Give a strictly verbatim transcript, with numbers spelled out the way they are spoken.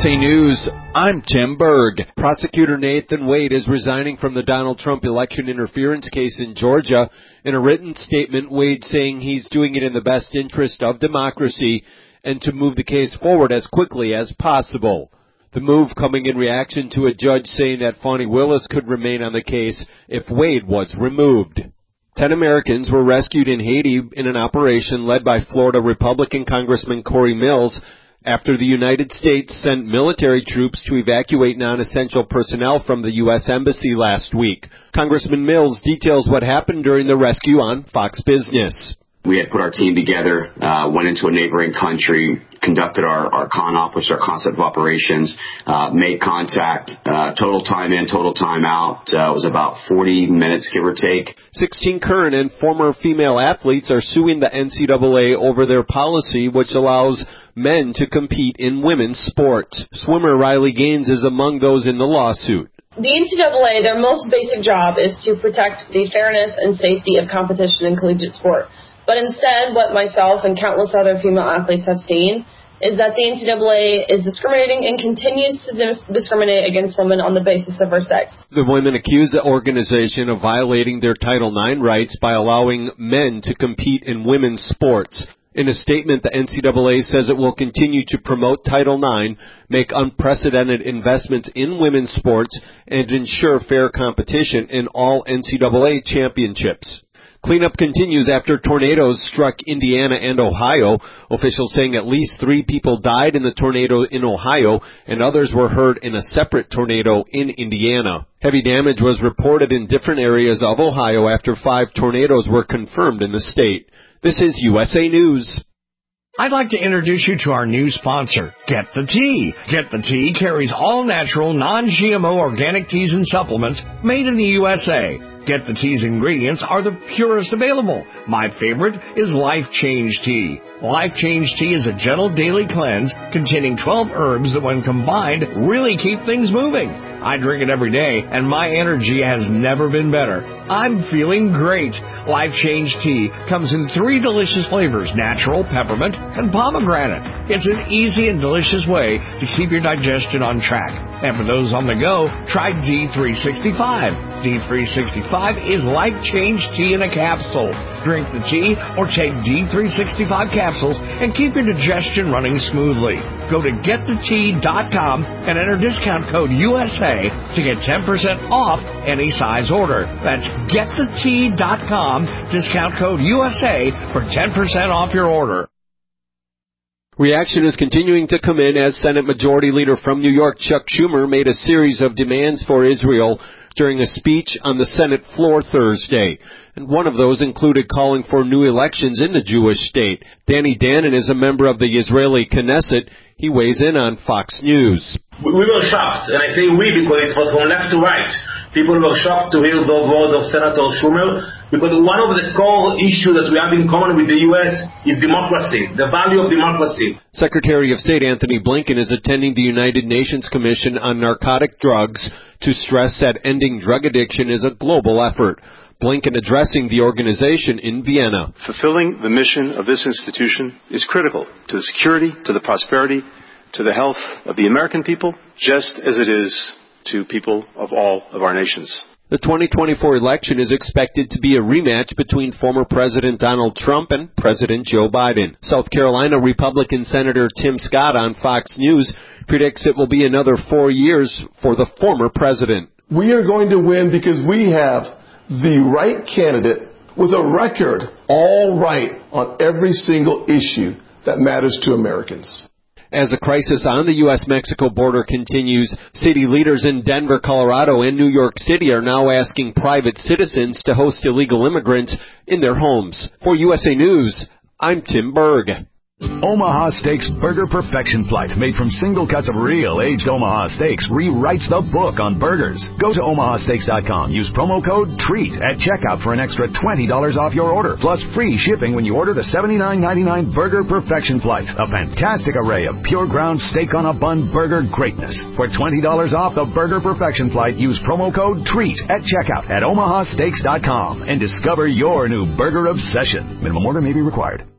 S A News, I'm Tim Berg. Prosecutor Nathan Wade is resigning from the Donald Trump election interference case in Georgia. In a written statement, Wade saying he's doing it in the best interest of democracy and to move the case forward as quickly as possible. The move coming in reaction to a judge saying that Fani Willis could remain on the case if Wade was removed. Ten Americans were rescued in Haiti in an operation led by Florida Republican Congressman Corey Mills after the United States sent military troops to evacuate non-essential personnel from the U S Embassy last week. Congressman Mills details what happened during the rescue on Fox Business. We had put our team together, uh, went into a neighboring country, conducted our, our con ops, our concept of operations, uh, made contact, uh, total time in, total time out. Uh, it was about forty minutes, give or take. sixteen current and former female athletes are suing the N C double A over their policy, which allows men to compete in women's sports. Swimmer Riley Gaines is among those in the lawsuit. The N C double A, their most basic job is to protect the fairness and safety of competition in collegiate sport. But instead, what myself and countless other female athletes have seen is that the N C double A is discriminating and continues to dis- discriminate against women on the basis of her sex. The women accuse the organization of violating their Title nine rights by allowing men to compete in women's sports. In a statement, the N C double A says it will continue to promote Title nine, make unprecedented investments in women's sports, and ensure fair competition in all N C double A championships. Cleanup continues after tornadoes struck Indiana and Ohio. Officials saying at least three people died in the tornado in Ohio, and others were hurt in a separate tornado in Indiana. Heavy damage was reported in different areas of Ohio after five tornadoes were confirmed in the state. This is U S A News. I'd like to introduce you to our new sponsor, Get the Tea. Get the Tea carries all natural, non-G M O organic teas and supplements made in the U S A. Get the Tea's ingredients are the purest available. My favorite is Life Change Tea. Life Change Tea is a gentle daily cleanse containing twelve herbs that when combined really keep things moving. I drink it every day and my energy has never been better. I'm feeling great. Life Change Tea comes in three delicious flavors, natural, peppermint, and pomegranate. It's an easy and delicious way to keep your digestion on track. And for those on the go, try D three sixty-five. D three sixty-five is Life Change Tea in a capsule. Drink the tea or take D three sixty-five capsules and keep your digestion running smoothly. Go to get the tea dot com and enter discount code U S A to get ten percent off any size order. That's get the tea dot com, discount code U S A for ten percent off your order. Reaction is continuing to come in as Senate Majority Leader from New York, Chuck Schumer, made a series of demands for Israel during a speech on the Senate floor Thursday. And one of those included calling for new elections in the Jewish state. Danny Danon is a member of the Israeli Knesset. He weighs in on Fox News. We were shocked, and I say we because it was from left to right. People were shocked to hear those words of Senator Schumer, because one of the core issues that we have in common with the U S is democracy, the value of democracy. Secretary of State Anthony Blinken is attending the United Nations Commission on Narcotic Drugs to stress that ending drug addiction is a global effort. Blinken addressing the organization in Vienna. Fulfilling the mission of this institution is critical to the security, to the prosperity, to the health of the American people, just as it is to people of all of our nations. The twenty twenty-four election is expected to be a rematch between former President Donald Trump and President Joe Biden. South Carolina Republican Senator Tim Scott on Fox News predicts it will be another four years for the former president. We are going to win because we have the right candidate with a record all right on every single issue that matters to Americans. As the crisis on the U S Mexico border continues, city leaders in Denver, Colorado, and New York City are now asking private citizens to host illegal immigrants in their homes. For U S A News, I'm Tim Berg. Omaha Steaks Burger Perfection Flight, made from single cuts of real aged Omaha steaks, rewrites the book on burgers. Go to omaha steaks dot com. Use promo code TREAT at checkout for an extra twenty dollars off your order, plus free shipping when you order the seventy-nine ninety-nine Burger Perfection Flight, a fantastic array of pure ground steak on a bun burger greatness. For twenty dollars off the Burger Perfection Flight, use promo code TREAT at checkout at omaha steaks dot com and discover your new burger obsession. Minimum order may be required.